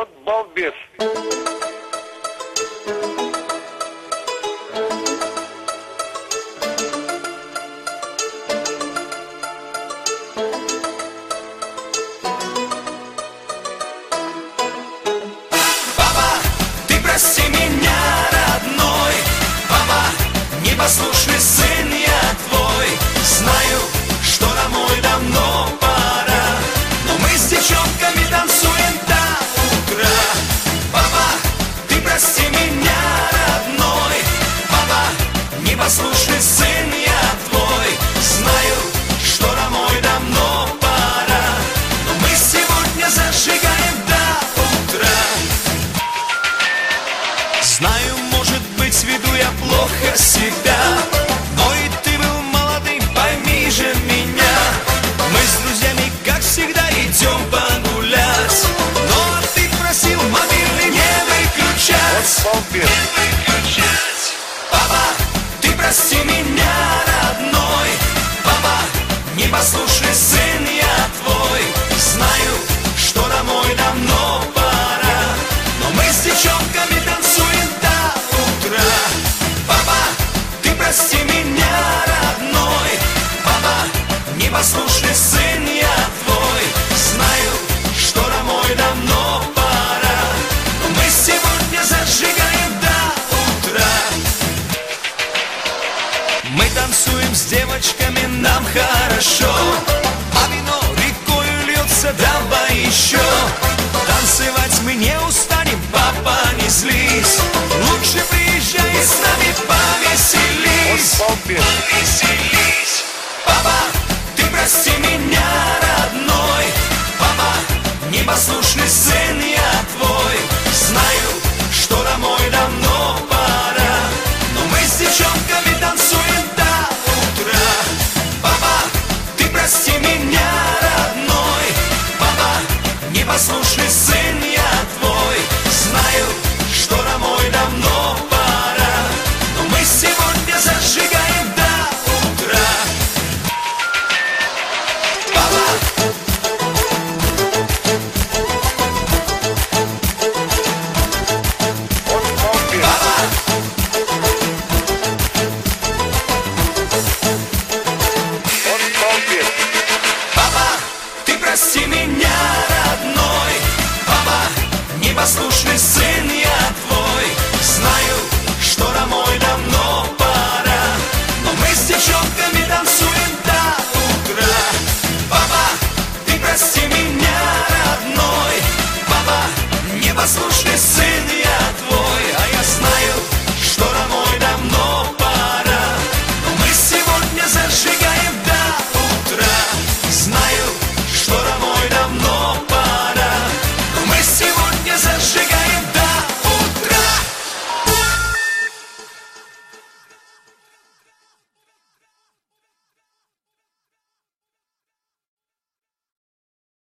Вот балбес. Прости меня, родной, папа, непослушный сын я твой. Знаю, что домой давно пора, но мы с девчонками танцуем до утра. Папа, ты прости меня, родной, папа, непослушный сын я твой. Знаю, что домой давно пора, но мы сегодня зажигаем до утра. Знаю, может быть, веду я плохо себя, но и ты был молодым, пойми же меня. Мы с друзьями, как всегда, идем погулять, но ты просил мобильный не выключать. Вот балбес. Папа, ты прости меня, родной, папа, непослушный сын я твой. Знаю, что домой давно пора, но мы с девчонками танцуем до утра. Папа, ты прости меня, родной, папа, непослушный сын я твой. Знаю, что домой давно пора, но мы сегодня зажигаем до утра. Мы танцуем с девочками, нам хорошо, а вино рекою льется, давай еще. Танцевать мы не устанем, папа, не злись. Лучше приезжай и с нами повеселись. Вот балбес. Повеселись. Папа, ты прости меня, родной, папа, непослушный сын я твой. Знаю, что домой давно пора, но мы с девчонками танцуем до утра. Папа, ты прости меня, родной, папа, непослушный сын я твой. Знаю, что домой давно пора, но мы сегодня зажигаем до утра. Папа, Вот балбес. папа, Вот балбес. папа, ты прости меня, родной, папа, непослушный сын я твой. Знаю, что домой давно пора, но мы с девчонками танцуем до утра. Папа, ты прости меня, родной, папа, непослушный сын я твой. А я знаю, что домой давно пора, но мы сегодня зажигаем до утра. Знаю, что домой давно